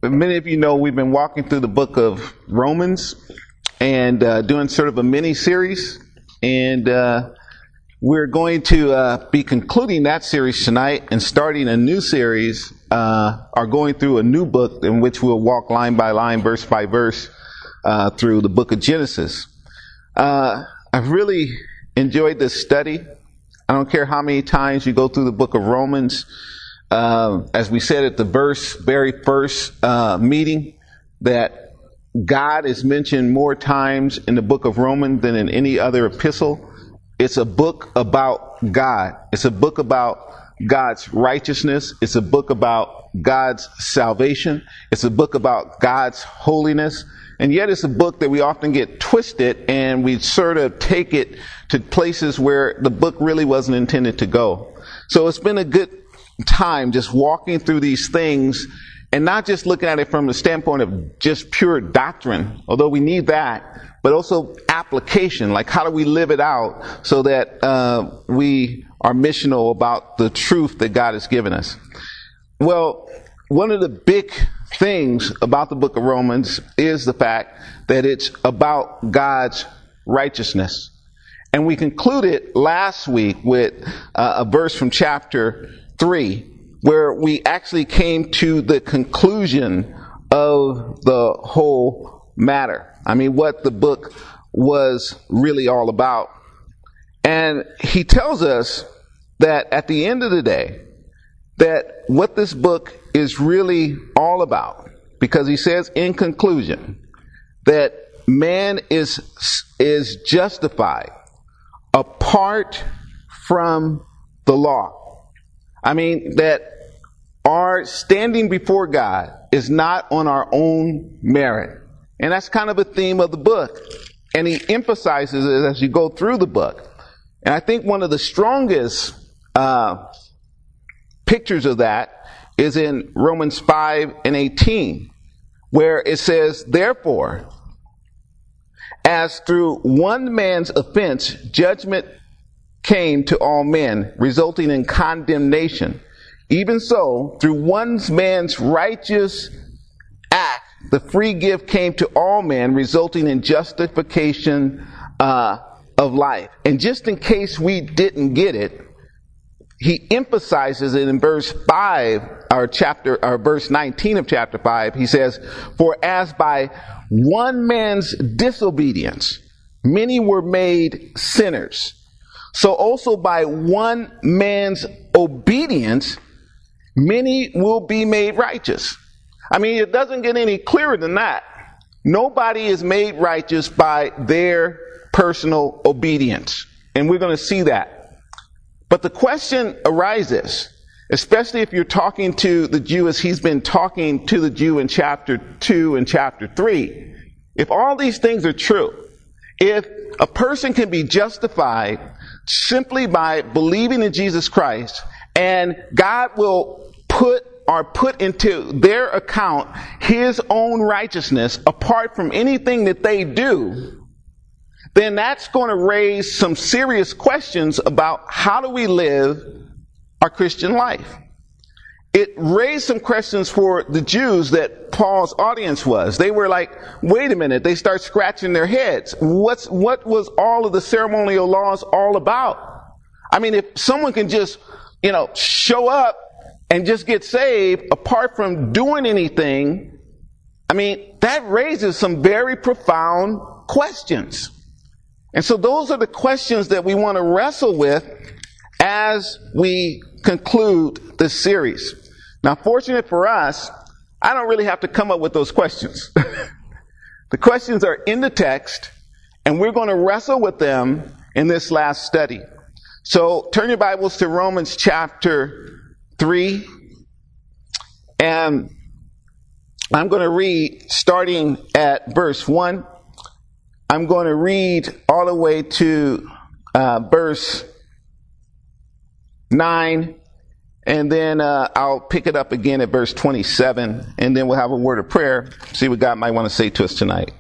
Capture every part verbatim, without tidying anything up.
many of you know we've been walking through the book of Romans and uh, doing sort of a mini series, and uh, we're going to uh, be concluding that series tonight and starting a new series, uh, or going through a new book in which we'll walk line by line, verse by verse, uh, through the book of Genesis. Uh, I've really enjoyed this study. I don't care how many times you go through the book of Romans. Uh, as we said at the verse, very first uh, meeting, that God is mentioned more times in the book of Romans than in any other epistle. It's a book about God. It's a book about God's righteousness. It's a book about God's salvation. It's a book about God's holiness. And yet it's a book that we often get twisted, and we sort of take it to places where the book really wasn't intended to go. So it's been a good time just walking through these things and not just looking at it from the standpoint of just pure doctrine, although we need that, but also application. Like, how do we live it out so that uh, we are missional about the truth that God has given us? Well, one of the big things about the book of Romans is the fact that it's about God's righteousness. And we concluded last week with uh, a verse from chapter three, where we actually came to the conclusion of the whole matter. I mean, what the book was really all about. And he tells us that at the end of the day, that what this book is really all about, because he says in conclusion that man is is justified apart from the law. I mean, that our standing before God is not on our own merit. And that's kind of a theme of the book. And he emphasizes it as you go through the book. And I think one of the strongest uh, pictures of that is in Romans five and eighteen, where it says, therefore, as through one man's offense, judgment came to all men, resulting in condemnation. Even so, through one man's righteous act, the free gift came to all men, resulting in justification uh, of life. And just in case we didn't get it, he emphasizes it in verse five, or chapter, or verse nineteen of chapter five. He says, for as by one man's disobedience, many were made sinners, so also by one man's obedience, many will be made righteous. I mean, it doesn't get any clearer than that. Nobody is made righteous by their personal obedience. And we're going to see that. But the question arises, especially if you're talking to the Jew as he's been talking to the Jew in chapter two and chapter three. If all these things are true, if a person can be justified simply by believing in Jesus Christ, and God will put or put into their account his own righteousness apart from anything that they do, then that's going to raise some serious questions about how do we live our Christian life. It raised some questions for the Jews that Paul's audience was. They were like, wait a minute, they start scratching their heads. What's, what was all of the ceremonial laws all about? I mean, if someone can just, you know, show up and just get saved apart from doing anything, I mean, that raises some very profound questions. And so those are the questions that we want to wrestle with as we conclude this series. Now, fortunate for us, I don't really have to come up with those questions. The questions are in the text, and we're going to wrestle with them in this last study. So turn your Bibles to Romans chapter three, and I'm going to read starting at verse one. I'm going to read all the way to uh, verse nine, and then uh, I'll pick it up again at verse twenty-seven, and then we'll have a word of prayer, see what God might want to say to us tonight.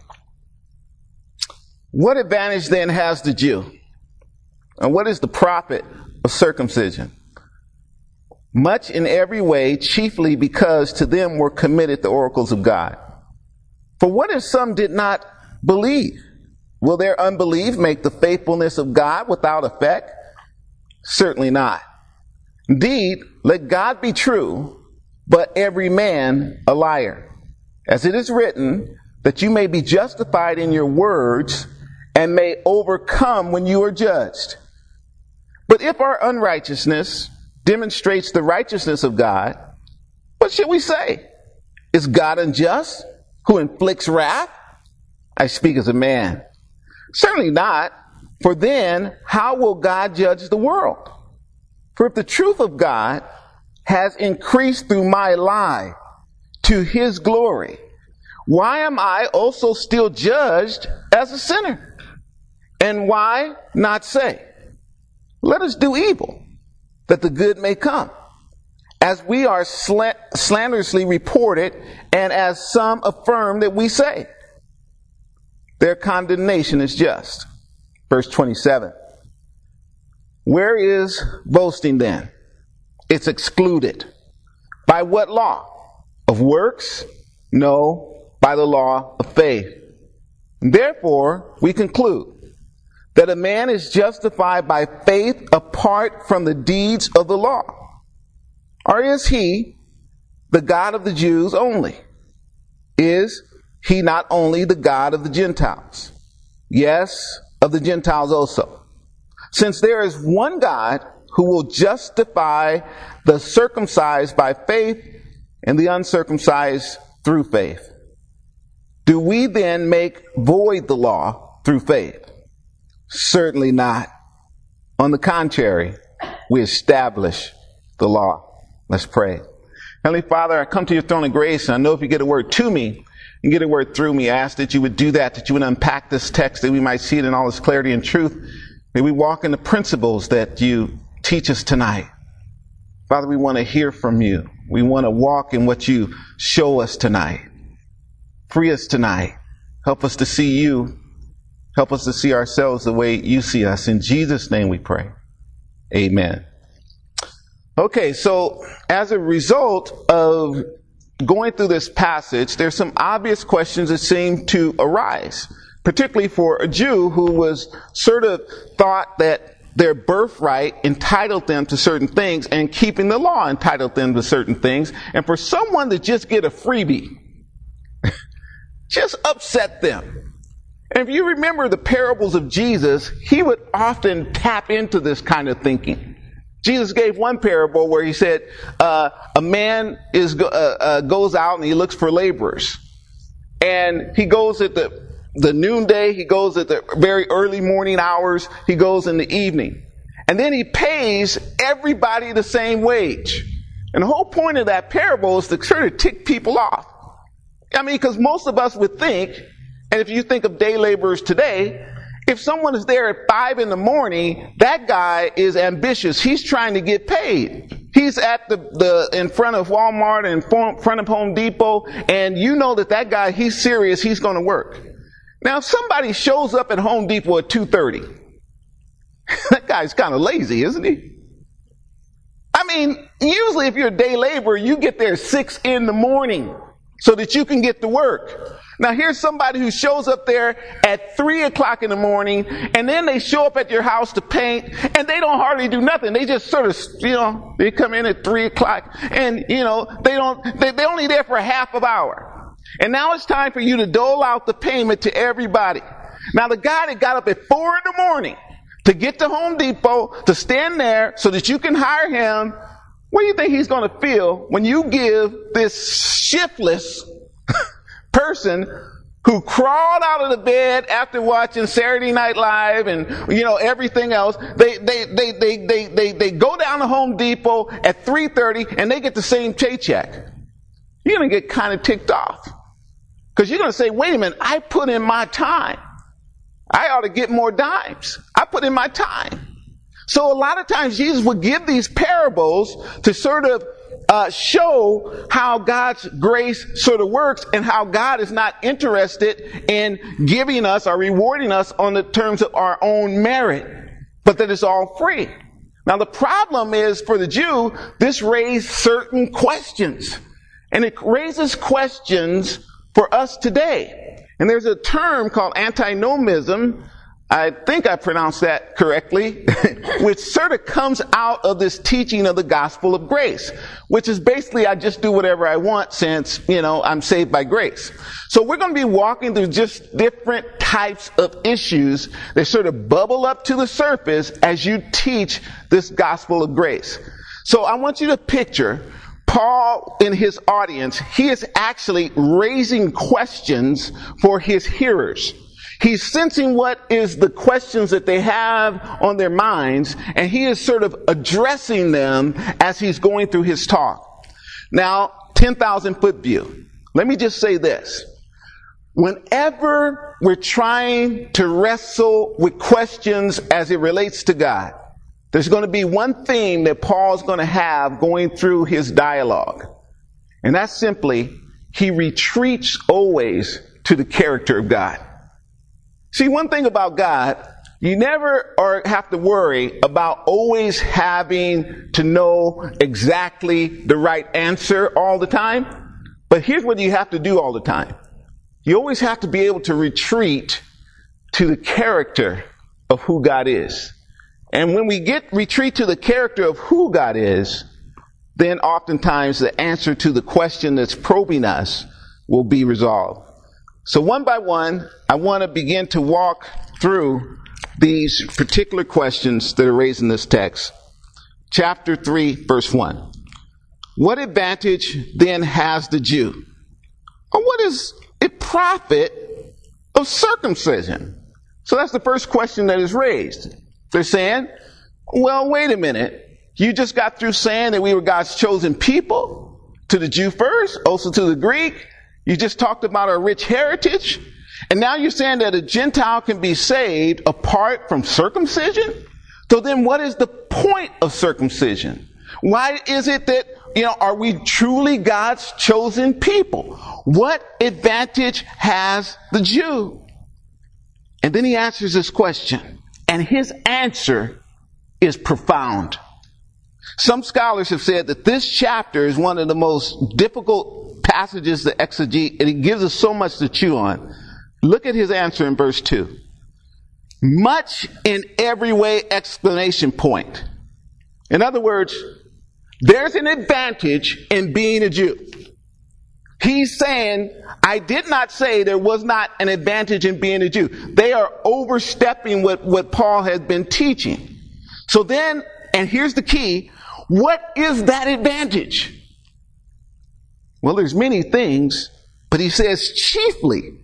What advantage then has the Jew? And what is the profit of circumcision? much in every way, chiefly because to them were committed the oracles of God. For what if some did not believe? Will their unbelief make the faithfulness of God without effect? Certainly not. Indeed, let God be true, but every man a liar. As it is written, that you may be justified in your words and may overcome when you are judged. But if our unrighteousness demonstrates the righteousness of God, what should we say? Is God unjust, who inflicts wrath? I speak as a man. Certainly not. For then, how will God judge the world? For if the truth of God has increased through my lie to his glory, why am I also still judged as a sinner? And why not say, let us do evil, that the good may come, as we are sl- slanderously reported, and as some affirm that we say. Their condemnation is just. Verse twenty-seven. Where is boasting then? It's excluded. By what law? Of works? No, by the law of faith. Therefore, we conclude that a man is justified by faith apart from the deeds of the law. Or is he the God of the Jews only? Is he not only the God of the Gentiles? Yes, of the Gentiles also. Since there is one God who will justify the circumcised by faith and the uncircumcised through faith. Do we then make void the law through faith? Certainly not. On the contrary, we establish the law. Let's pray. Heavenly Father, I come to your throne of grace, and I know if you get a word to me, you get a word through me. I ask that you would do that, that you would unpack this text, that we might see it in all its clarity and truth. May we walk in the principles that you teach us tonight. Father, we want to hear from you. We want to walk in what you show us tonight. Free us tonight. Help us to see you. Help us to see ourselves the way you see us. In Jesus' name we pray. Amen. Okay, so as a result of going through this passage, there's some obvious questions that seem to arise, particularly for a Jew who was sort of thought that their birthright entitled them to certain things and keeping the law entitled them to certain things. And for someone to just get a freebie, just upset them. And if you remember the parables of Jesus, he would often tap into this kind of thinking. Jesus gave one parable where he said, uh, a man is uh, uh, goes out and he looks for laborers. And he goes at the, the noonday, he goes at the very early morning hours, he goes in the evening. And then he pays everybody the same wage. And the whole point of that parable is to sort of tick people off. I mean, because most of us would think, and if you think of day laborers today, if someone is there at five in the morning, that guy is ambitious. He's trying to get paid. He's at the, the in front of Walmart and in front of Home Depot, and you know that that guy, he's serious. He's going to work. Now, if somebody shows up at Home Depot at two thirty, that guy's kind of lazy, isn't he? I mean, usually if you're a day laborer, you get there six in the morning so that you can get to work. Now here's somebody who shows up there at three o'clock in the morning, and then they show up at your house to paint, and they don't hardly do nothing. They just sort of, you know, they come in at three o'clock, and, you know, they don't, they, they're only there for a half of an hour. And now it's time for you to dole out the payment to everybody. Now the guy that got up at four in the morning to get to Home Depot, to stand there so that you can hire him, what do you think he's going to feel when you give this shiftless person who crawled out of the bed after watching Saturday Night Live and, you know, everything else, they, they, they, they, they, they, they go down to Home Depot at three thirty and they get the same paycheck? You're going to get kind of ticked off. Because you're going to say, wait a minute, I put in my time. I ought to get more dimes. I put in my time. So a lot of times Jesus would give these parables to sort of uh, show how God's grace sort of works and how God is not interested in giving us or rewarding us on the terms of our own merit, but that it's all free. Now the problem is, for the Jew, this raised certain questions. And it raises questions for us today. And there's a term called antinomianism, I think I pronounced that correctly, which sort of comes out of this teaching of the gospel of grace, which is basically I just do whatever I want since, you know, I'm saved by grace. So we're going to be walking through just different types of issues that sort of bubble up to the surface as you teach this gospel of grace. So I want you to picture Paul in his audience. He is actually raising questions for his hearers. He's sensing what is the questions that they have on their minds, and he is sort of addressing them as he's going through his talk. Now, ten thousand foot view. Let me just say this. Whenever we're trying to wrestle with questions as it relates to God, there's going to be one theme that Paul's going to have going through his dialogue. And that's simply, he retreats always to the character of God. See, one thing about God, you never are, have to worry about always having to know exactly the right answer all the time. But here's what you have to do all the time. You always have to be able to retreat to the character of who God is. And when we get retreat to the character of who God is, then oftentimes the answer to the question that's probing us will be resolved. So one by one, I want to begin to walk through these particular questions that are raised in this text. Chapter three, verse one. What advantage then has the Jew? Or what is a profit of circumcision? So that's the first question that is raised. They're saying, well, wait a minute. You just got through saying that we were God's chosen people, to the Jew first, also to the Greek. You just talked about our rich heritage. And now you're saying that a Gentile can be saved apart from circumcision? So then what is the point of circumcision? Why is it that, you know, are we truly God's chosen people? What advantage has the Jew? And then he answers this question. And his answer is profound. Some scholars have said that this chapter is one of the most difficult passages to exegete, and it gives us so much to chew on. Look at his answer in verse two. Much in every way exclamation point. In other words, there's an advantage in being a Jew. He's saying, I did not say there was not an advantage in being a Jew. They are overstepping what, what Paul has been teaching. So then, and here's the key, what is that advantage? Well, there's many things, but he says chiefly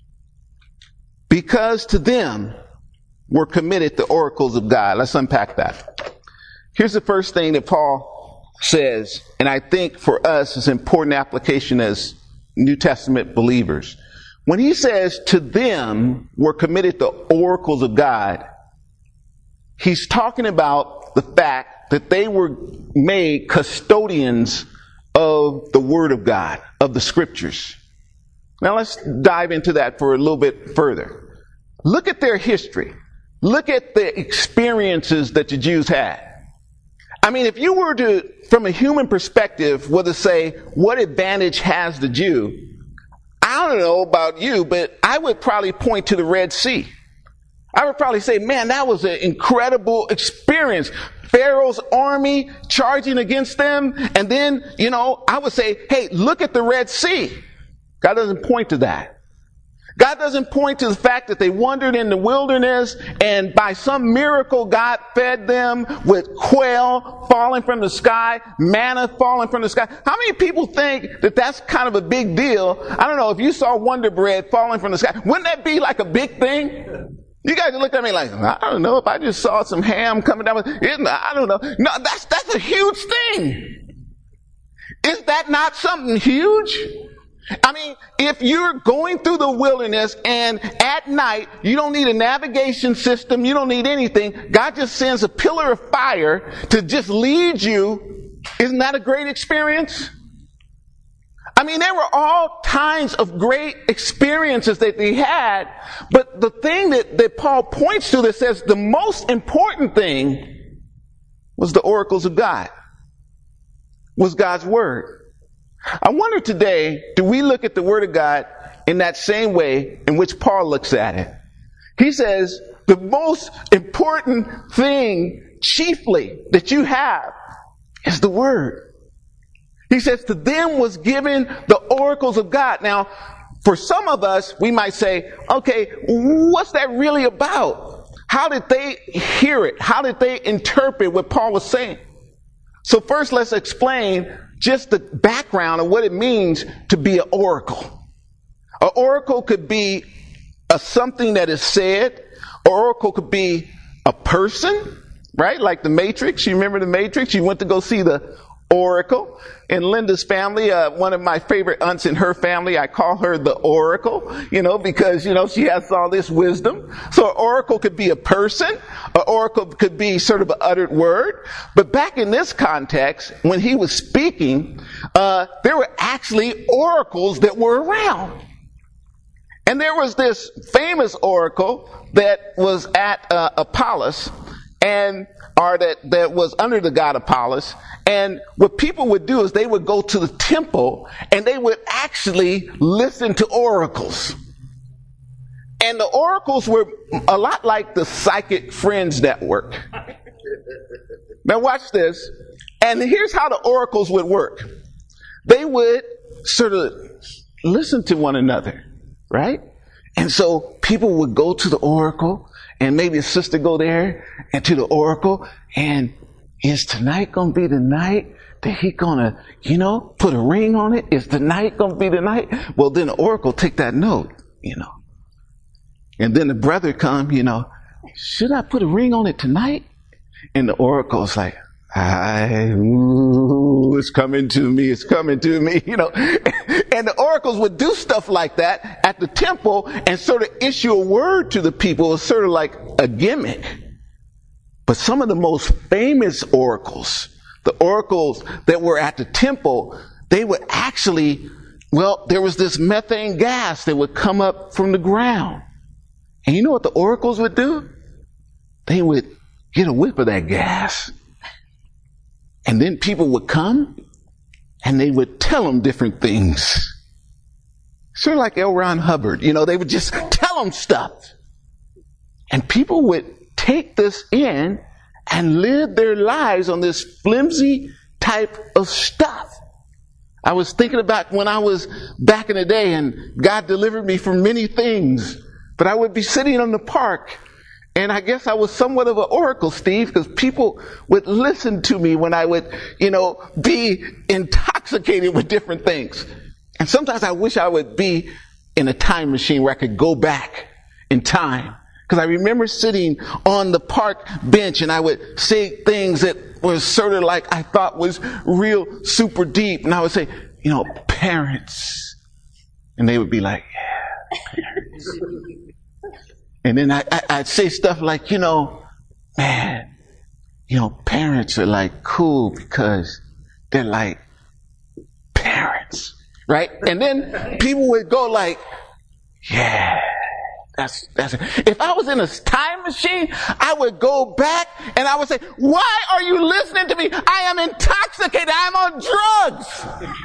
because to them were committed the oracles of God. Let's unpack that. Here's the first thing that Paul says, and I think for us is an important application as New Testament believers. When he says to them were committed the oracles of God, he's talking about the fact that they were made custodians of the Word of God, of the Scriptures. Now let's dive into that for a little bit further. Look at their history. Look at the experiences that the Jews had. I mean, if you were to, from a human perspective, were to say, what advantage has the Jew? I don't know about you, but I would probably point to the Red Sea. I would probably say, man, that was an incredible experience. Pharaoh's army charging against them. And then, you know, I would say, hey, look at the Red Sea. God doesn't point to that. God doesn't point to the fact that they wandered in the wilderness and by some miracle God fed them with quail falling from the sky, manna falling from the sky. How many people think that that's kind of a big deal? I don't know, if you saw Wonder Bread falling from the sky, wouldn't that be like a big thing? You guys look at me like, I don't know, if I just saw some ham coming down with, I don't know. No, that's, that's a huge thing. Is that not something huge? I mean, if you're going through the wilderness and at night, you don't need a navigation system, you don't need anything, God just sends a pillar of fire to just lead you. Isn't that a great experience? I mean, there were all kinds of great experiences that they had, but the thing that, that Paul points to that says the most important thing was the oracles of God, was God's word. I wonder today, do we look at the word of God in that same way in which Paul looks at it? He says, the most important thing chiefly that you have is the word. He says, to them was given the oracles of God. Now, for some of us, we might say, okay, what's that really about? How did they hear it? How did they interpret what Paul was saying? So first, let's explain just the background of what it means to be an oracle. An oracle could be a something that is said. An oracle could be a person, right? Like the Matrix. You remember the Matrix? You went to go see the oracle. In Linda's family, uh, one of my favorite aunts in her family, I call her the oracle, you know, because, you know, she has all this wisdom. So an oracle could be a person. An oracle could be sort of an uttered word. But back in this context, when he was speaking, uh, there were actually oracles that were around. And there was this famous oracle that was at uh, Apollos, and or that, that was under the god Apollos. And what people would do is they would go to the temple and they would actually listen to oracles. And the oracles were a lot like the Psychic Friends Network. Now watch this. And here's how the oracles would work. They would sort of listen to one another, right? And so people would go to the oracle, and maybe a sister go there and to the oracle, and is tonight going to be the night that he going to, you know, put a ring on it? Is tonight going to be the night? Well, then the oracle take that note, you know. And then the brother come, you know, should I put a ring on it tonight? And the oracle's like, I, ooh, it's coming to me, it's coming to me, you know. And the oracles would do stuff like that at the temple and sort of issue a word to the people. It was sort of like a gimmick. But some of the most famous oracles, the oracles that were at the temple, they would actually, well, there was this methane gas that would come up from the ground. And you know what the oracles would do? They would get a whiff of that gas. And then people would come and they would tell them different things. Sort of like L. Ron Hubbard. You know, they would just tell them stuff. And people would take this in and live their lives on this flimsy type of stuff. I was thinking about when I was back in the day, and God delivered me from many things. But I would be sitting on the park, and I guess I was somewhat of an oracle, Steve, because people would listen to me when I would, you know, be intoxicated with different things. And sometimes I wish I would be in a time machine where I could go back in time. Because I remember sitting on the park bench and I would say things that was sort of like I thought was real super deep. And I would say, you know, parents. And they would be like, yeah, parents. And then I, I, I'd say stuff like, you know, man, you know, parents are like cool because they're like parents, right? And then people would go like, yeah, that's, that's, if I was in a time machine, I would go back and I would say, why are you listening to me? I am intoxicated. I'm on drugs.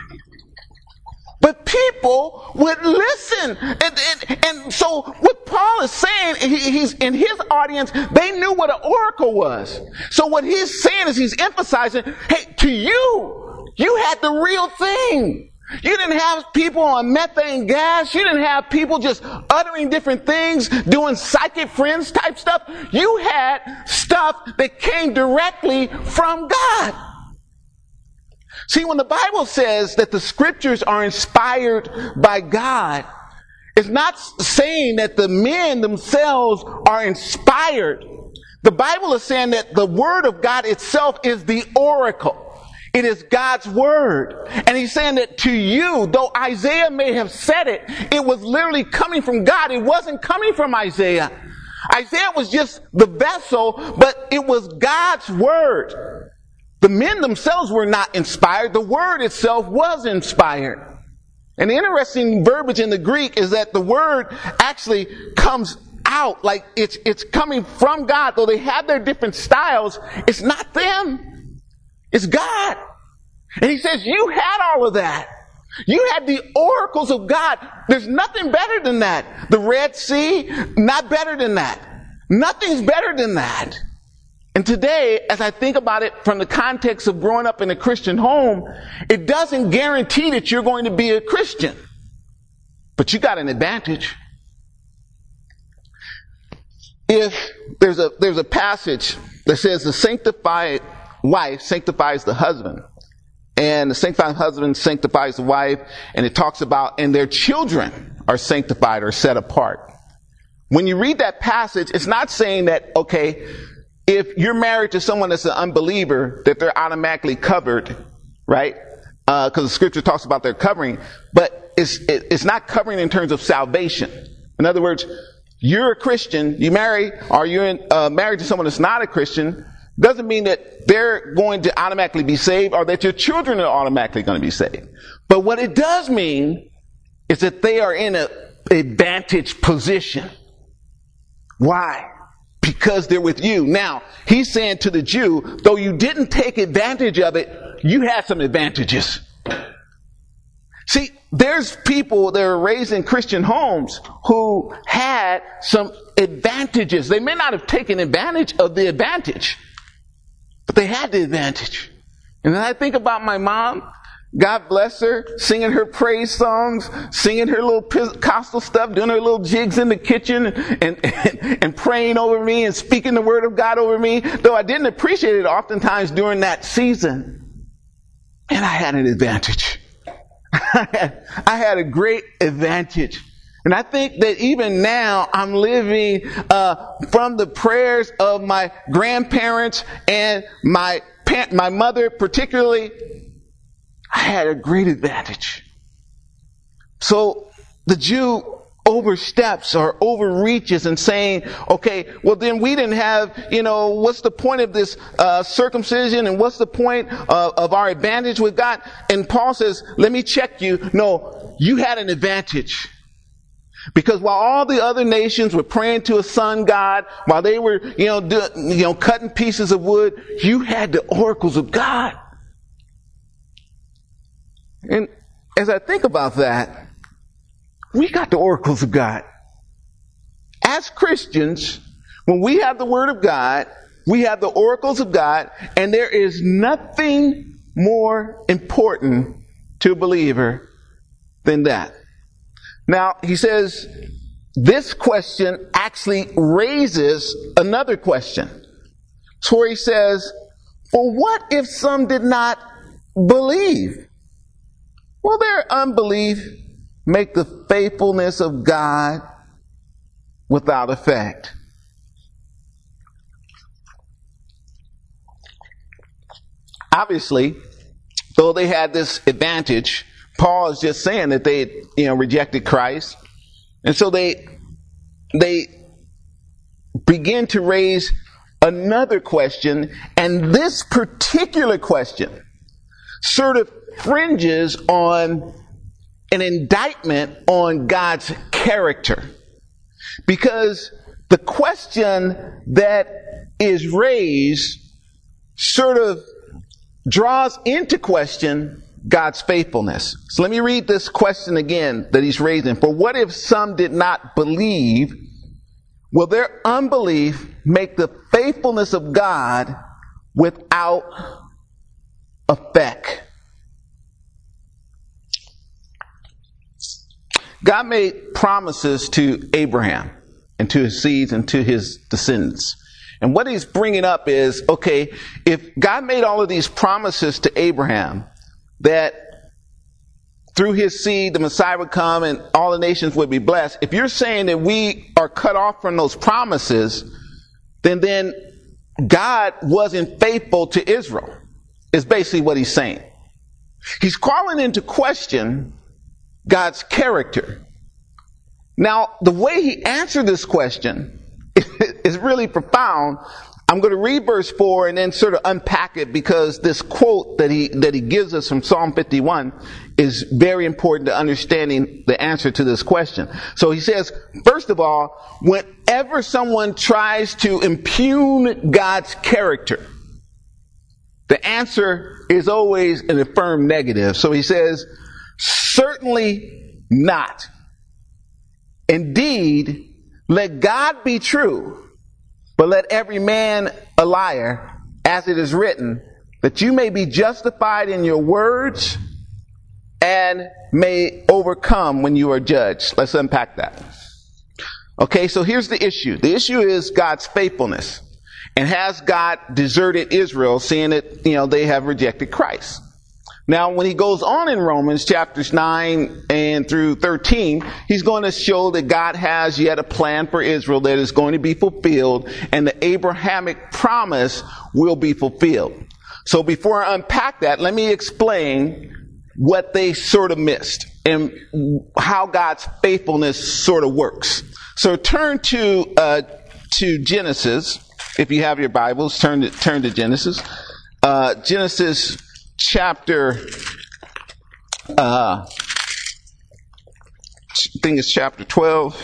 But people would listen. And, and, and so what Paul is saying, he, he's in his audience, they knew what an oracle was. So what he's saying is he's emphasizing, hey, to you, you had the real thing. You didn't have people on methane gas. You didn't have people just uttering different things, doing psychic friends type stuff. You had stuff that came directly from God. See, when the Bible says that the scriptures are inspired by God, it's not saying that the men themselves are inspired. The Bible is saying that the word of God itself is the oracle. It is God's word. And he's saying that to you, though Isaiah may have said it, it was literally coming from God. It wasn't coming from Isaiah. Isaiah was just the vessel, but it was God's word. The men themselves were not inspired. The word itself was inspired. And the interesting verbiage in the Greek is that the word actually comes out, like it's it's coming from God. Though they have their different styles, it's not them. It's God. And he says, you had all of that. You had the oracles of God. There's nothing better than that. The Red Sea, not better than that. Nothing's better than that. And today, as I think about it from the context of growing up in a Christian home, it doesn't guarantee that you're going to be a Christian. But you got an advantage. If there's a, there's a passage that says the sanctified wife sanctifies the husband, and the sanctified husband sanctifies the wife, and it talks about, and their children are sanctified or set apart. When you read that passage, it's not saying that, okay, if you're married to someone that's an unbeliever, that they're automatically covered, right? Because uh, the scripture talks about their covering, but it's, it, it's not covering in terms of salvation. In other words, you're a Christian, you marry, or you're in, uh, married to someone that's not a Christian, doesn't mean that they're going to automatically be saved or that your children are automatically going to be saved. But what it does mean is that they are in an advantage position. Why? Because they're with you. Now, he's saying to the Jew, though you didn't take advantage of it, you had some advantages. See, there's people that are raised in Christian homes who had some advantages. They may not have taken advantage of the advantage, but they had the advantage. And then I think about my mom, God bless her, singing her praise songs, singing her little Pentecostal stuff, doing her little jigs in the kitchen, and, and, and praying over me and speaking the word of God over me, though I didn't appreciate it oftentimes during that season. And I had an advantage. I had, I had a great advantage. And I think that even now I'm living uh, from the prayers of my grandparents and my pa- my mother particularly. I had a great advantage. So the Jew oversteps or overreaches and saying, okay, well then we didn't have, you know, what's the point of this uh, circumcision, and what's the point uh, of our advantage with God? And Paul says, let me check you. No, you had an advantage. Because while all the other nations were praying to a sun god, while they were, you know, do, you know, cutting pieces of wood, you had the oracles of God. And as I think about that, we got the oracles of God. As Christians, when we have the Word of God, we have the oracles of God, and there is nothing more important to a believer than that. Now, he says, this question actually raises another question. So he says, well, what if some did not believe? Will their unbelief make the faithfulness of God without effect? Obviously, though they had this advantage, Paul is just saying that they, you know, rejected Christ. And so they, they begin to raise another question. And this particular question sort of fringes on an indictment on God's character. Because the question that is raised sort of draws into question God's faithfulness. So let me read this question again that he's raising. For what if some did not believe? Will their unbelief make the faithfulness of God without effect? God made promises to Abraham and to his seeds and to his descendants. And what he's bringing up is, okay, if God made all of these promises to Abraham, that through his seed the Messiah would come and all the nations would be blessed. If you're saying that we are cut off from those promises, then then God wasn't faithful to Israel, is basically what he's saying. He's calling into question God's character. Now, the way he answered this question is really profound, I'm going to read verse four and then sort of unpack it, because this quote that he that he gives us from Psalm fifty-one is very important to understanding the answer to this question. So he says, first of all, whenever someone tries to impugn God's character, the answer is always an affirmed negative. So he says, certainly not. Indeed, let God be true, but let every man a liar, as it is written, that you may be justified in your words and may overcome when you are judged. Let's unpack that. Okay, so here's the issue. The issue is God's faithfulness. And has God deserted Israel, seeing that, you know, they have rejected Christ? Now, when he goes on in Romans chapters nine and through thirteen, he's going to show that God has yet a plan for Israel that is going to be fulfilled, and the Abrahamic promise will be fulfilled. So before I unpack that, let me explain what they sort of missed and how God's faithfulness sort of works. So turn to uh, to Genesis. If you have your Bibles, turn to, turn to Genesis. Uh, Genesis chapter, uh, I think it's chapter twelve.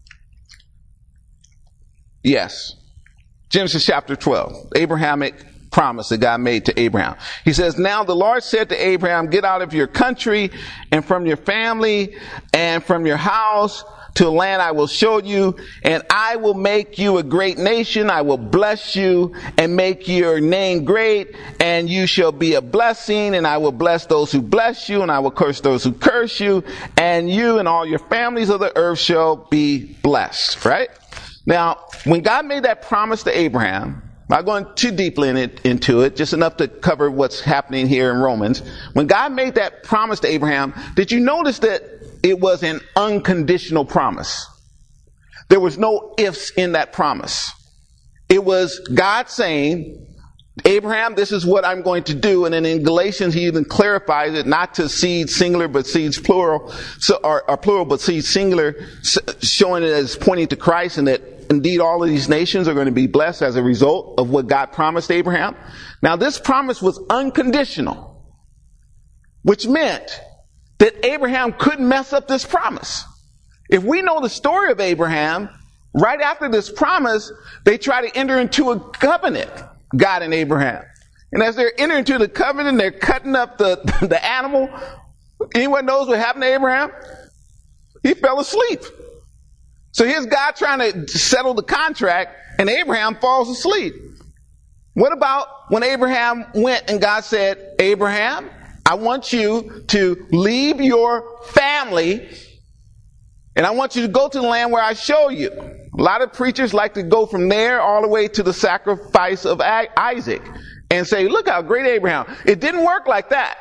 Yes. Genesis chapter twelve. Abrahamic promise that God made to Abraham. He says, now the Lord said to Abraham, get out of your country and from your family and from your house to a land I will show you, and I will make you a great nation. I will bless you and make your name great, and you shall be a blessing, and I will bless those who bless you, and I will curse those who curse you, and you and all your families of the earth shall be blessed. Right? Now, when God made that promise to Abraham, not going too deeply in it, into it, just enough to cover what's happening here in Romans. When God made that promise to Abraham, did you notice that it was an unconditional promise? There was no ifs in that promise. It was God saying, Abraham, this is what I'm going to do. And then in Galatians, he even clarifies it, not to seeds singular, but seeds plural, so, or, or plural, but seeds singular, showing it as pointing to Christ, and that indeed all of these nations are going to be blessed as a result of what God promised Abraham. Now, this promise was unconditional, which meant that Abraham couldn't mess up this promise. If we know the story of Abraham, right after this promise, they try to enter into a covenant, God and Abraham. And as they're entering into the covenant, they're cutting up the, the animal. Anyone knows what happened to Abraham? He fell asleep. So here's God trying to settle the contract, and Abraham falls asleep. What about when Abraham went and God said, Abraham, I want you to leave your family, and I want you to go to the land where I show you. A lot of preachers like to go from there all the way to the sacrifice of Isaac and say, look how great Abraham. It didn't work like that.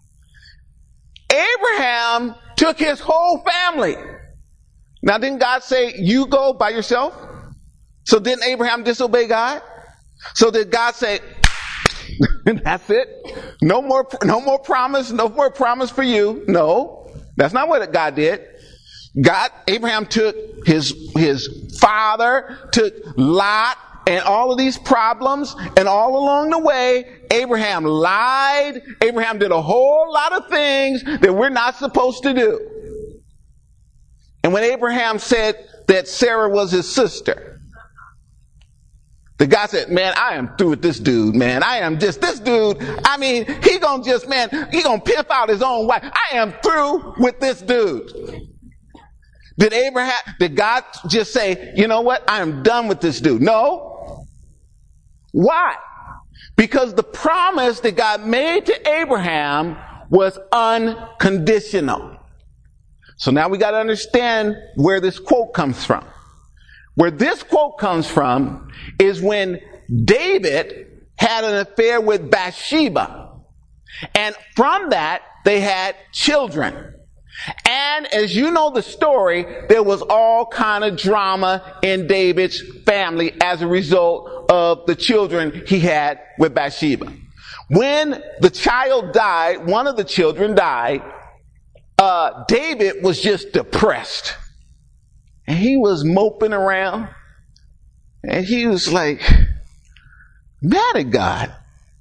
Abraham took his whole family. Now, didn't God say, you go by yourself? So didn't Abraham disobey God? So did God say, that's it? No more, no more promise, no more promise for you. No, that's not what God did. God, Abraham took his, his father, took Lot, and all of these problems, and all along the way, Abraham lied. Abraham did a whole lot of things that we're not supposed to do. And when Abraham said that Sarah was his sister, the guy said, man, I am through with this dude, man. I am just, this dude, I mean, he gonna just, man, he gonna pimp out his own wife. I am through with this dude. Did Abraham, did God just say, you know what? I am done with this dude? No. Why? Because the promise that God made to Abraham was unconditional. So now we got to understand where this quote comes from. Where this quote comes from is when David had an affair with Bathsheba. And from that, they had children. And as you know the story, there was all kind of drama in David's family as a result of the children he had with Bathsheba. When the child died, one of the children died, uh, David was just depressed. And he was moping around. And he was like, mad at God.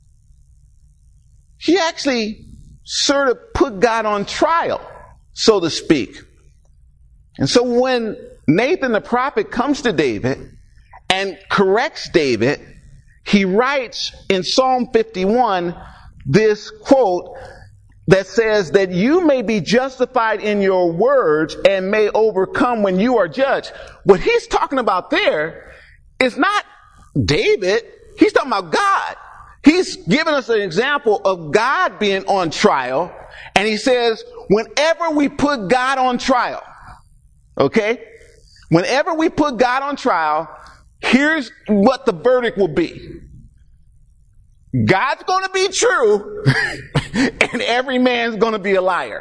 He actually sort of put God on trial, so to speak. And so when Nathan the prophet comes to David and corrects David, he writes in Psalm fifty-one this quote that says that you may be justified in your words and may overcome when you are judged. What he's talking about there is not David. He's talking about God. He's giving us an example of God being on trial. And he says, whenever we put God on trial, okay, whenever we put God on trial, here's what the verdict will be. God's going to be true and every man's going to be a liar.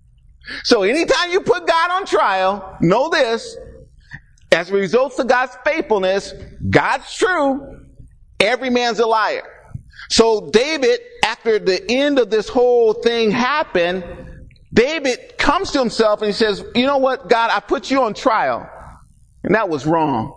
So anytime you put God on trial, know this, as a result of God's faithfulness, God's true, every man's a liar. So David, after the end of this whole thing happened, David comes to himself and he says, you know what, God, I put you on trial, and that was wrong.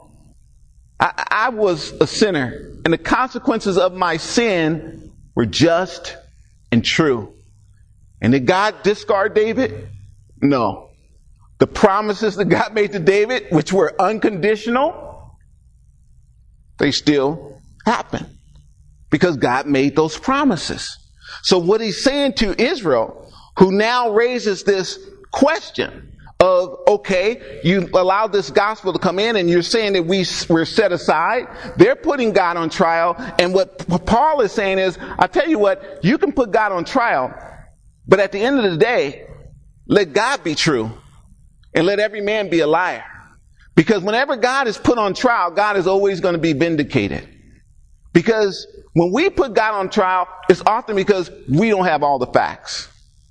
I, I was a sinner, and the consequences of my sin were just and true. And did God discard David? No. The promises that God made to David, which were unconditional, they still happen because God made those promises. So what he's saying to Israel, who now raises this question of, okay, you allowed this gospel to come in and you're saying that we, we're set aside. They're putting God on trial. And what Paul is saying is, I tell you what, you can put God on trial, but at the end of the day, let God be true and let every man be a liar. Because whenever God is put on trial, God is always going to be vindicated. Because when we put God on trial, it's often because we don't have all the facts,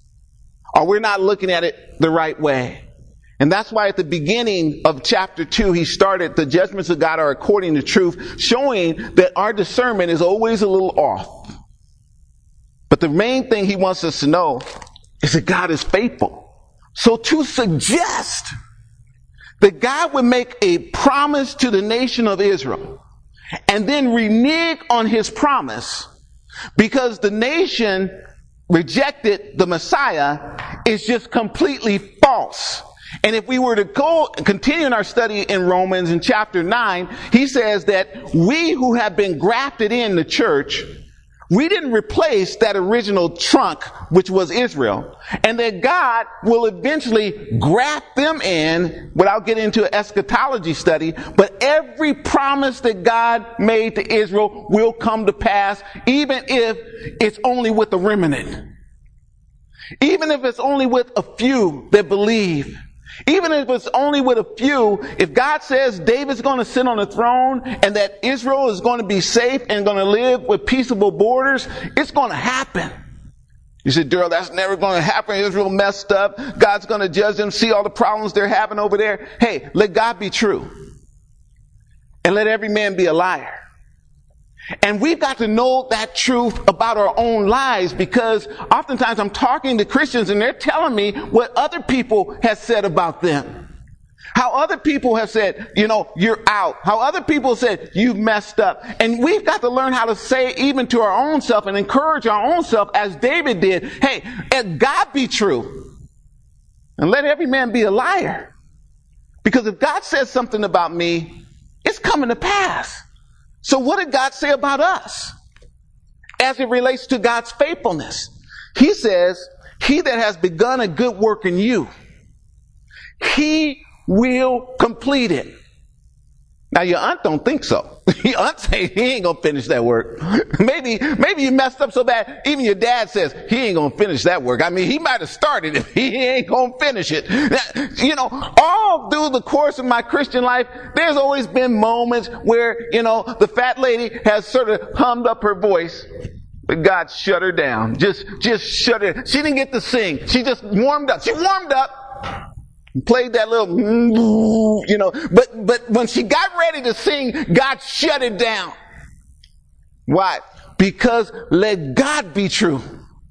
or we're not looking at it the right way. And that's why at the beginning of chapter two, he started, the judgments of God are according to truth, showing that our discernment is always a little off. But the main thing he wants us to know is that God is faithful. So to suggest that God would make a promise to the nation of Israel and then renege on his promise because the nation rejected the Messiah is just completely false. And if we were to go continue in our study in Romans in chapter nine, he says that we who have been grafted in the church, we didn't replace that original trunk, which was Israel, and that God will eventually graft them in, without getting into an eschatology study, but every promise that God made to Israel will come to pass, even if it's only with a remnant. Even if it's only with a few that believe. Even if it's only with a few, if God says David's going to sit on the throne and that Israel is going to be safe and going to live with peaceable borders, it's going to happen. You said, Daryl, that's never going to happen. Israel messed up. God's going to judge them. See all the problems they're having over there. Hey, let God be true. And let every man be a liar. And we've got to know that truth about our own lives, because oftentimes I'm talking to Christians and they're telling me what other people have said about them. How other people have said, you know, you're out. How other people said, you've messed up. And we've got to learn how to say even to our own self and encourage our own self as David did. Hey, let God be true and let every man be a liar. Because if God says something about me, it's coming to pass. So what did God say about us as it relates to God's faithfulness? He says, he that has begun a good work in you, he will complete it. Now your aunt don't think so. Your aunt say he ain't gonna finish that work. Maybe, maybe you messed up so bad, even your dad says he ain't gonna finish that work. I mean, he might have started it, he ain't gonna finish it. Now, you know, all through the course of my Christian life, there's always been moments where, you know, the fat lady has sort of hummed up her voice, but God shut her down. Just, just shut her. She didn't get to sing. She just warmed up. She warmed up. Played that little, you know, but, but when she got ready to sing, God shut it down. Why? Because let God be true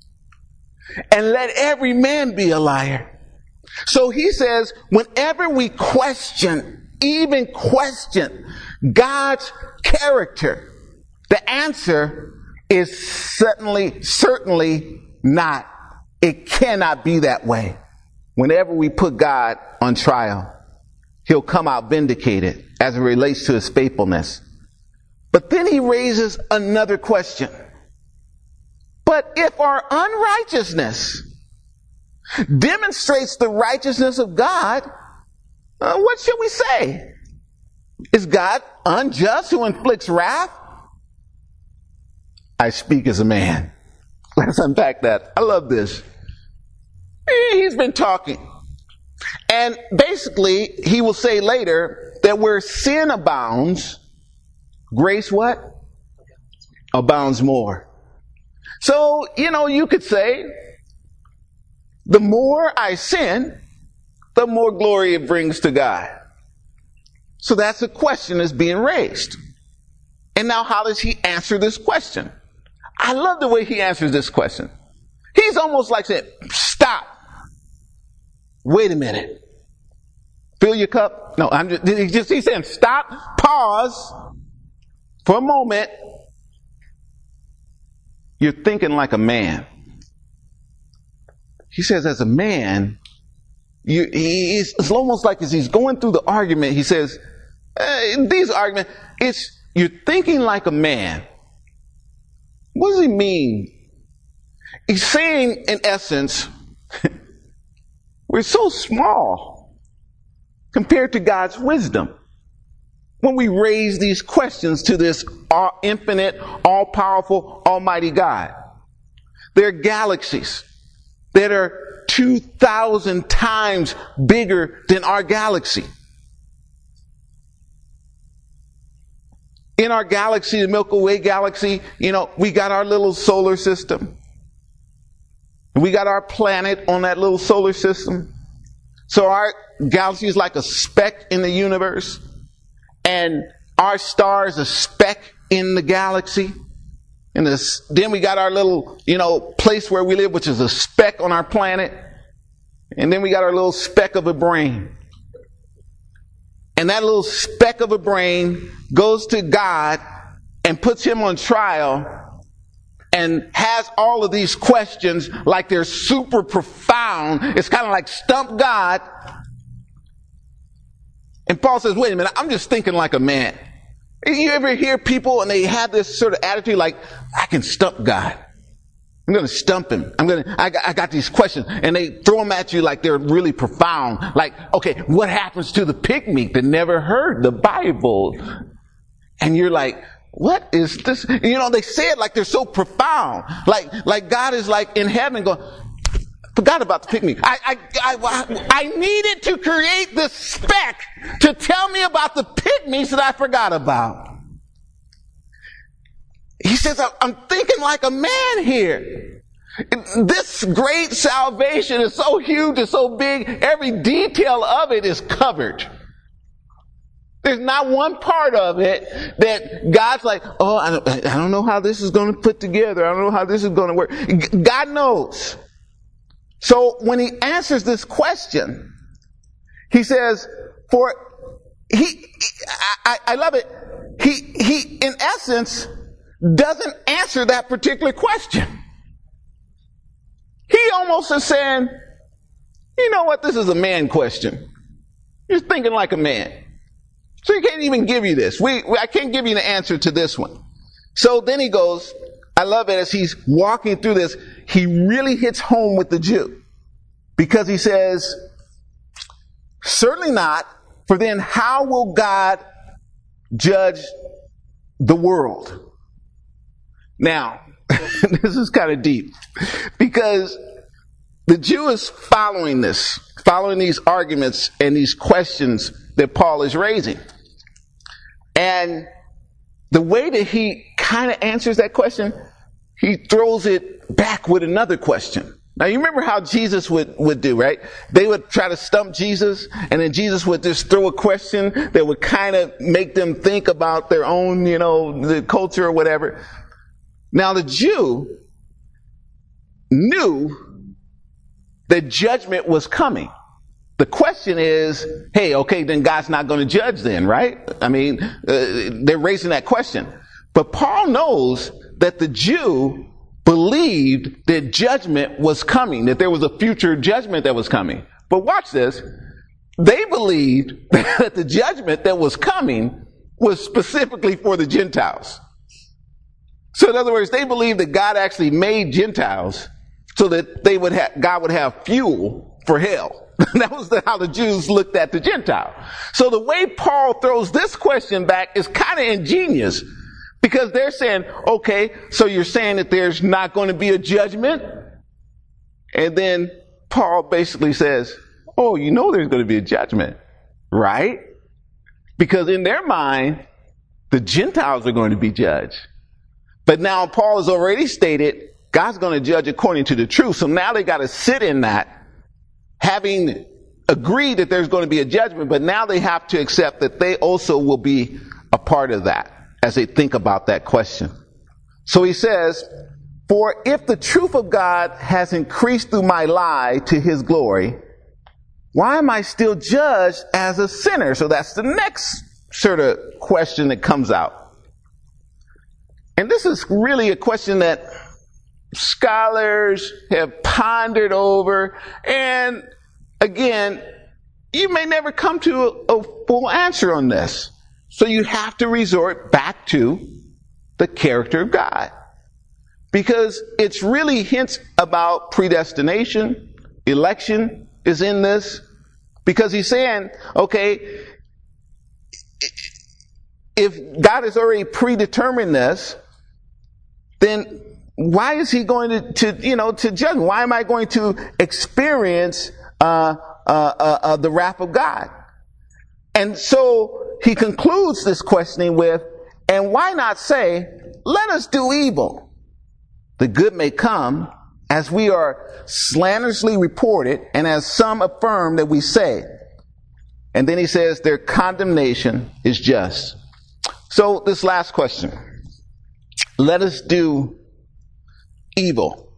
and let every man be a liar. So he says, whenever we question, even question God's character, The answer is certainly, certainly not. It cannot be that way. Whenever we put God on trial, he'll come out vindicated as it relates to his faithfulness. But then he raises another question. But if our unrighteousness demonstrates the righteousness of God, uh, what should we say? Is God unjust who inflicts wrath? I speak as a man. Let's unpack that. I love this. He's been talking. And basically, he will say later that where sin abounds, grace what? Abounds more. So, you know, you could say, the more I sin, the more glory it brings to God. So that's a question that's being raised. And now how does he answer this question? I love the way he answers this question. He's almost like saying, stop. Wait a minute. Fill your cup. No, I'm just, he just, he's saying, stop, pause for a moment. You're thinking like a man. He says, as a man, you, he's, it's almost like as he's going through the argument, he says, eh, these arguments, it's, you're thinking like a man. What does he mean? He's saying, in essence, we're so small compared to God's wisdom. When we raise these questions to this all infinite, all-powerful, almighty God. There are galaxies that are two thousand times bigger than our galaxy. In our galaxy, the Milky Way galaxy, you know, we got our little solar system. We got our planet on that little solar system. So our galaxy is like a speck in the universe. And our star is a speck in the galaxy. And this, then we got our little, you know, place where we live, which is a speck on our planet. And then we got our little speck of a brain. And that little speck of a brain goes to God and puts him on trial and has all of these questions like they're super profound. It's kind of like stump God. And Paul says, wait a minute, I'm just thinking like a man. You ever hear people and they have this sort of attitude like, I can stump God. I'm going to stump him. I'm going to, I got, I got these questions, and they throw them at you like they're really profound. Like, okay, what happens to the pygmy that never heard the Bible? And you're like, what is this? You know, they say it like they're so profound. Like, like God is like in heaven going, forgot about the pygmy. I, I, I, I needed to create this speck to tell me about the pygmies that I forgot about. He says, I'm thinking like a man here. This great salvation is so huge and so big, every detail of it is covered. There's not one part of it that God's like, oh, I don't, I don't know how this is going to put together. I don't know how this is going to work. God knows. So when he answers this question, he says, for he, I, I love it. He, he, in essence, doesn't answer that particular question. He almost is saying, you know what? This is a man question. You're thinking like a man. So he can't even give you this. We, we I can't give you the answer to this one. So then he goes, I love it as he's walking through this, he really hits home with the Jew. Because he says, certainly not, for then how will God judge the world? Now, this is kind of deep. Because the Jew is following this, following these arguments and these questions that Paul is raising. And the way that he kind of answers that question, he throws it back with another question. Now, you remember how Jesus would, would do, right? They would try to stump Jesus, and then Jesus would just throw a question that would kind of make them think about their own, you know, the culture or whatever. Now, the Jew knew that judgment was coming. The question is, hey, okay, then God's not going to judge then, right? I mean, uh, they're raising that question. But Paul knows that the Jew believed that judgment was coming, that there was a future judgment that was coming. But watch this. They believed that the judgment that was coming was specifically for the Gentiles. So in other words, they believed that God actually made Gentiles so that they would have, God would have fuel for hell. That was the, how the Jews looked at the Gentile. So the way Paul throws this question back is kind of ingenious, because they're saying, okay, so you're saying that there's not going to be a judgment? And then Paul basically says, oh, you know there's going to be a judgment, right? Because in their mind, the Gentiles are going to be judged. But now Paul has already stated God's going to judge according to the truth. So now they got to sit in that, having agreed that there's going to be a judgment, but now they have to accept that they also will be a part of that as they think about that question. So he says, for if the truth of God has increased through my lie to his glory, why am I still judged as a sinner? So that's the next sort of question that comes out. And this is really a question that scholars have pondered over. And again, you may never come to a, a full answer on this. So you have to resort back to the character of God. Because it's really hints about predestination, election is in this. Because he's saying, okay, if God has already predetermined this, then why is he going to, to you know, to judge? Why am I going to experience uh, uh, uh, uh, the wrath of God? And so he concludes this questioning with, and why not say, let us do evil. The good may come, as we are slanderously reported, and as some affirm that we say. And then he says their condemnation is just. So this last question. Let us do evil.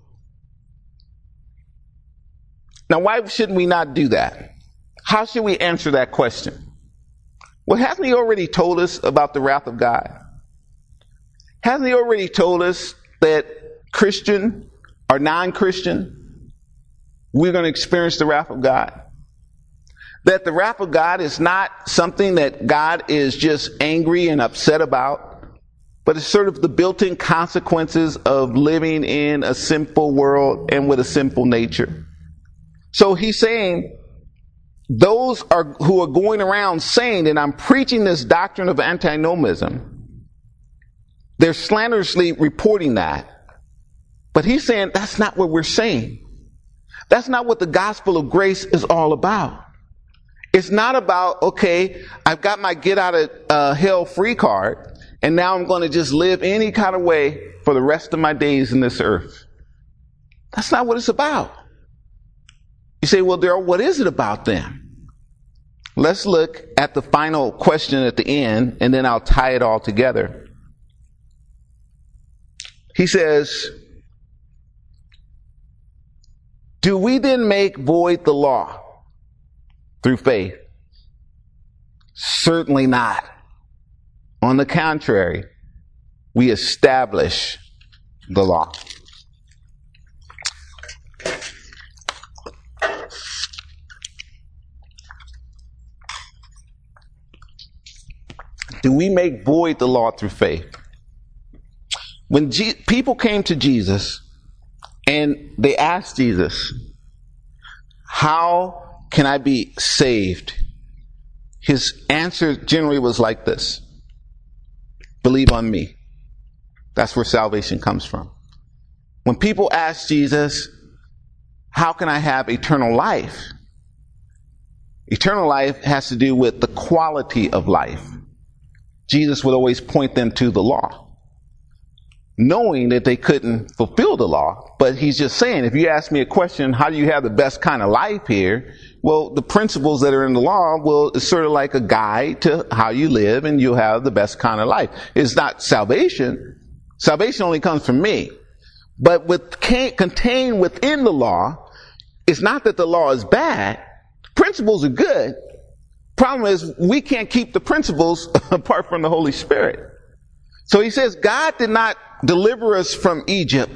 Now, why shouldn't we not do that? How should we answer that question? Well, hasn't he already told us about the wrath of God? Hasn't he already told us that Christian or non-Christian, we're going to experience the wrath of God? That the wrath of God is not something that God is just angry and upset about, but it's sort of the built-in consequences of living in a sinful world and with a sinful nature. So he's saying those are who are going around saying that I'm preaching this doctrine of antinomianism, they're slanderously reporting that. But he's saying that's not what we're saying. That's not what the gospel of grace is all about. It's not about, okay, I've got my get out of uh, hell free card, and now I'm going to just live any kind of way for the rest of my days in this earth. That's not what it's about. You say, well, Daryl, what is it about then? Let's look at the final question at the end, and then I'll tie it all together. He says, do we then make void the law through faith? Certainly not. On the contrary, we establish the law. Do we make void the law through faith? When G- people came to Jesus and they asked Jesus, how can I be saved? His answer generally was like this: believe on me. That's where salvation comes from. When people ask Jesus, how can I have eternal life? Eternal life has to do with the quality of life. Jesus would always point them to the law, knowing that they couldn't fulfill the law. But he's just saying, if you ask me a question, how do you have the best kind of life here? Well, the principles that are in the law will is sort of like a guide to how you live, and you'll have the best kind of life. It's not salvation. Salvation only comes from me. But with contained within the law, it's not that the law is bad. Principles are good. Problem is, we can't keep the principles apart from the Holy Spirit. So he says, God did not deliver us from Egypt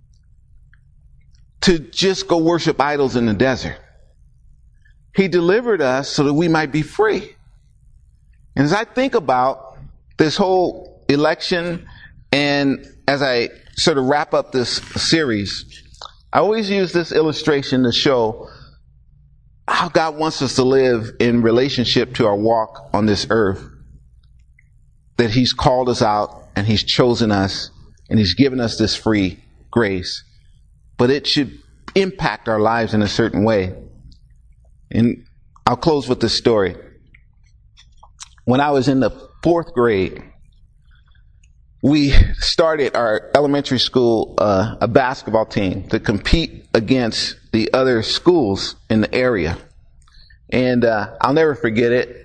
to just go worship idols in the desert. He delivered us so that we might be free. And as I think about this whole election, and as I sort of wrap up this series, I always use this illustration to show how God wants us to live in relationship to our walk on this earth. That he's called us out and he's chosen us and he's given us this free grace. But it should impact our lives in a certain way. And I'll close with this story. When I was in the fourth grade, we started our elementary school uh, a basketball team to compete against the other schools in the area. And uh, I'll never forget it.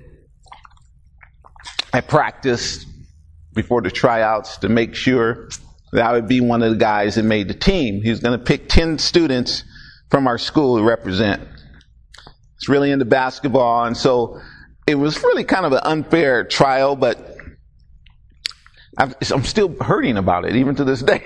I practiced before the tryouts to make sure that I would be one of the guys that made the team. He was going to pick ten students from our school to represent. It's really into basketball, and so it was really kind of an unfair trial, but I've, I'm still hurting about it, even to this day.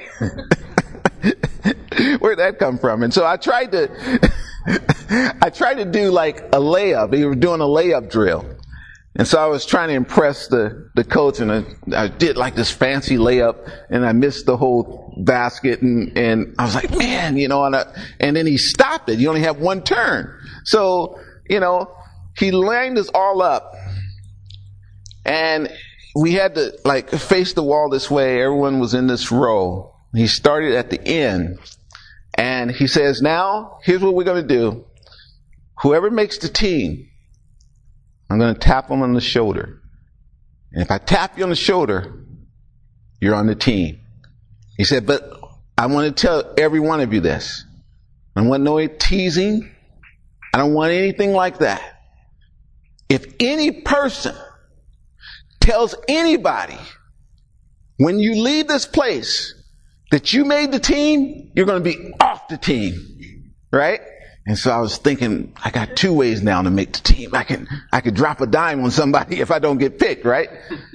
Where'd that come from? And so I tried to, I tried to do like a layup. They were doing a layup drill. And so I was trying to impress the, the coach, and I, I did like this fancy layup, and I missed the whole basket, and, and I was like, man, you know, and, I, and then he stopped it. You only have one turn. So, you know, he lined us all up, and we had to like face the wall this way. Everyone was in this row. He started at the end, and he says, now, here's what we're going to do. Whoever makes the team, I'm going to tap him on the shoulder. And if I tap you on the shoulder, you're on the team. He said, but I want to tell every one of you this. I don't want no teasing. I don't want anything like that. If any person tells anybody when you leave this place that you made the team, you're going to be off the team. Right? And so I was thinking, I got two ways now to make the team. I can, I could drop a dime on somebody if I don't get picked, right?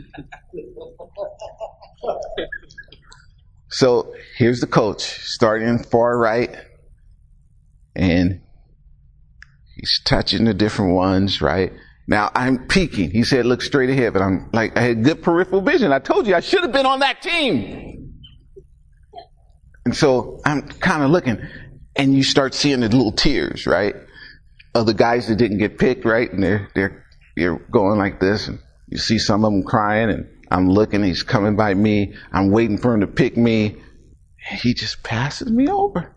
So here's the coach starting far right, and he's touching the different ones, right? Now I'm peeking. He said, look straight ahead, but I'm like, I had good peripheral vision. I told you I should have been on that team. And so I'm kind of looking. And you start seeing the little tears, right? Of the guys that didn't get picked, right? And they're, they're, they're going like this. And you see some of them crying, and I'm looking, he's coming by me. I'm waiting for him to pick me. And he just passes me over.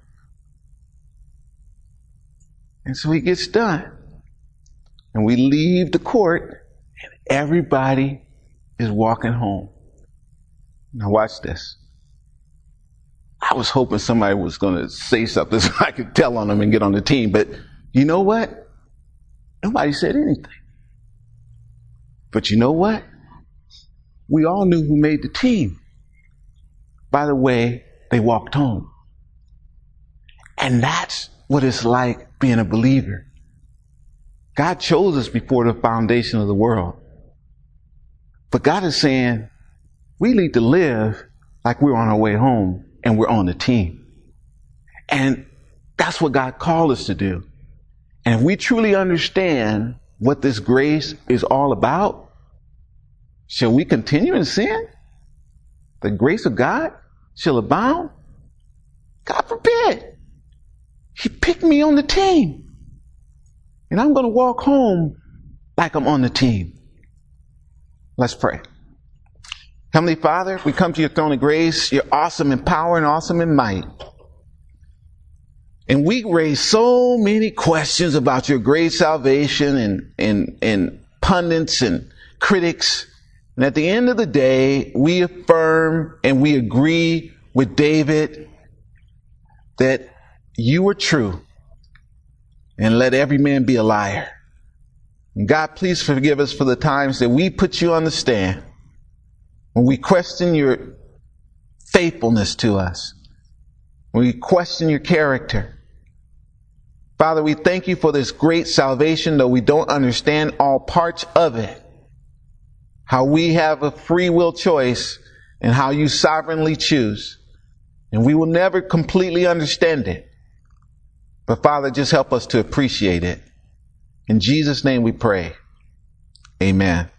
And so he gets done. And we leave the court, and everybody is walking home. Now watch this. I was hoping somebody was going to say something so I could tell on them and get on the team. But you know what? Nobody said anything. But you know what? We all knew who made the team by the way they walked home. And that's what it's like being a believer. God chose us before the foundation of the world. But God is saying we need to live like we're on our way home. And we're on the team. And that's what God called us to do. And if we truly understand what this grace is all about, shall we continue in sin? The grace of God shall abound? God forbid. He picked me on the team. And I'm going to walk home like I'm on the team. Let's pray. Heavenly Father, we come to your throne of grace. You're awesome in power and awesome in might. And we raise so many questions about your great salvation and, and, and pundits and critics. And at the end of the day, we affirm and we agree with David that you are true, and let every man be a liar. And God, please forgive us for the times that we put you on the stand, when we question your faithfulness to us, when we question your character. Father, we thank you for this great salvation, though we don't understand all parts of it. How we have a free will choice and how you sovereignly choose. And we will never completely understand it. But Father, just help us to appreciate it. In Jesus' name we pray. Amen.